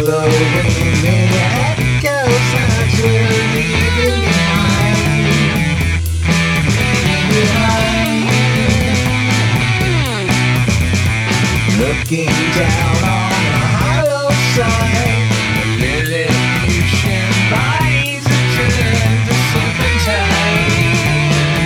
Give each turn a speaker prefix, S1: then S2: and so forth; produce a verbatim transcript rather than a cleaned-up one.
S1: Following the echoes that you're leaving behind. Looking down on the hollow side.